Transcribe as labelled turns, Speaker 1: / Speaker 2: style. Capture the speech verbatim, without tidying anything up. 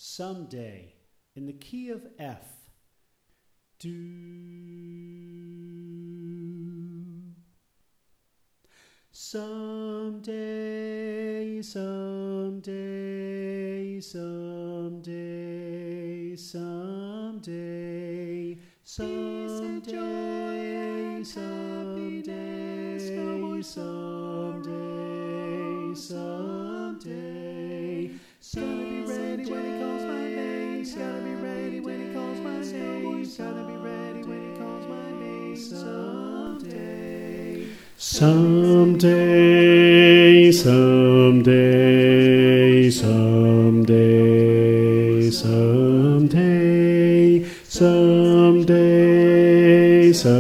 Speaker 1: Someday, in the key of F. Do. Someday, someday, someday, someday, someday, someday, someday, someday. Gotta be ready when he calls my name. Gotta be ready when he calls my name. Gotta be ready when he calls my name. Someday, someday, someday, someday, someday, someday, someday.